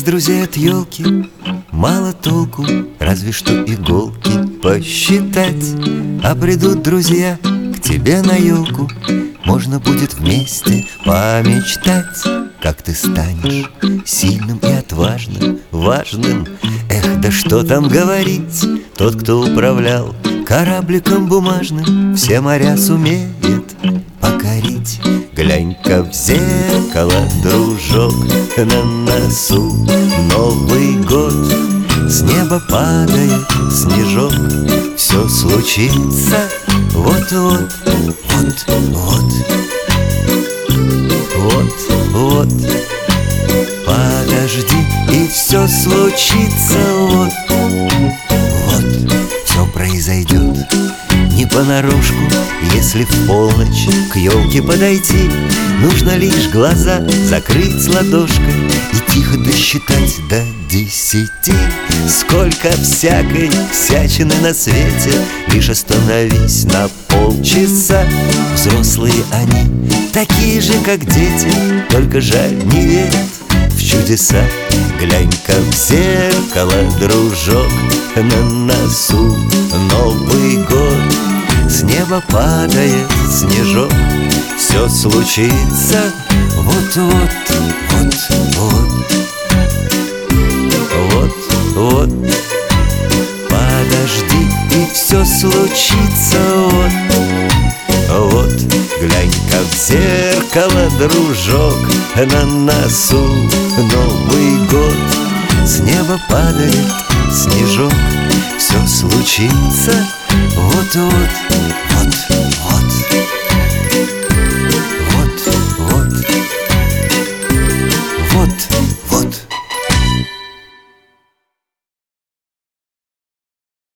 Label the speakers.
Speaker 1: друзей от елки мало толку, разве что иголки посчитать. А придут друзья к тебе на елку, можно будет вместе помечтать. Как ты станешь сильным и отважным, важным. Эх, да что там говорить, тот, кто управлял корабликом бумажным, все моря сумеет покорить. Глянь-ка в зеркало, дружок, на носу Новый год. С неба падает снежок, все случится вот-вот, вот-вот, вот-вот. Подожди, и все случится вот-вот, все произойдет не понарошку. Если в полночь к елке подойти, нужно лишь глаза закрыть ладошкой и тихо досчитать до 10. Сколько всякой всячины на свете, лишь остановись на полчаса. Взрослые они, такие же, как дети, только жаль не верят в чудеса. Глянь-ка в зеркало, дружок, на носу Новый год. С неба падает снежок, все случится вот-вот, вот-вот, вот-вот. Подожди, и все случится вот-вот. Глянь-ка в зеркало, дружок, на носу Новый год. С неба падает снежок, все случится вот-вот, вот.